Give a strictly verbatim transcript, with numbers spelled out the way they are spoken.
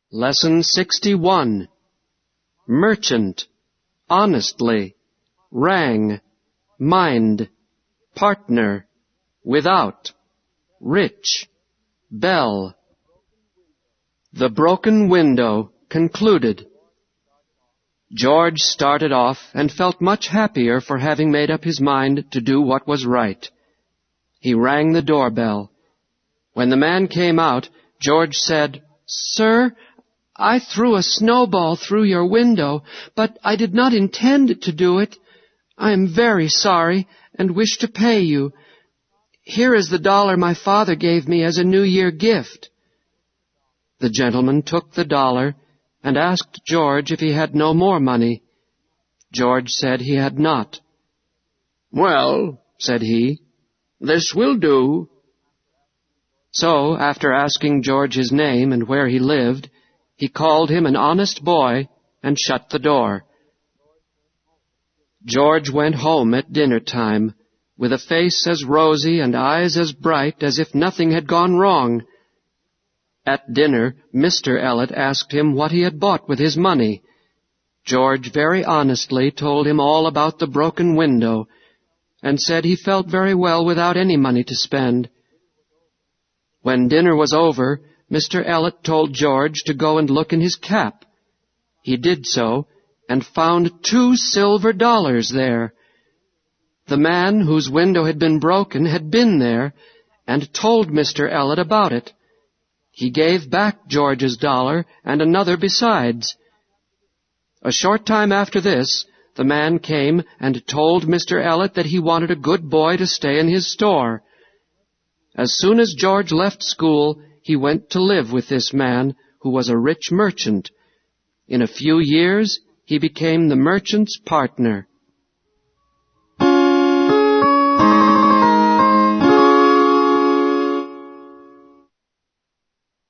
Lesson sixty-one. Merchant, honestly, rang, mind, partner, without, rich, bell. The broken window concluded. George started off and felt much happier for having made up his mind to do what was right. He rang the doorbell. When the man came out, George said, "Sir, I threw a snowball through your window, but I did not intend to do it. I am very sorry and wish to pay you. Here is the dollar my father gave me as a New Year gift." The gentleman took the dollar and asked George if he had no more money. George said he had not. "Well," said he, "this will do." So, after asking George his name and where he lived, he called him an honest boy and shut the door. George went home at dinner time, with a face as rosy and eyes as bright as if nothing had gone wrong. At dinner, Mister Elliot asked him what he had bought with his money. George very honestly told him all about the broken window, and said he felt very well without any money to spend. When dinner was over, Mister Elliot told George to go and look in his cap. He did so, and found two silver dollars there. The man whose window had been broken had been there, and told Mister Elliot about it. He gave back George's dollar and another besides. A short time after this, the man came and told Mister Elliot that he wanted a good boy to stay in his store. As soon as George left school, he went to live with this man, who was a rich merchant. In a few years, he became the merchant's partner.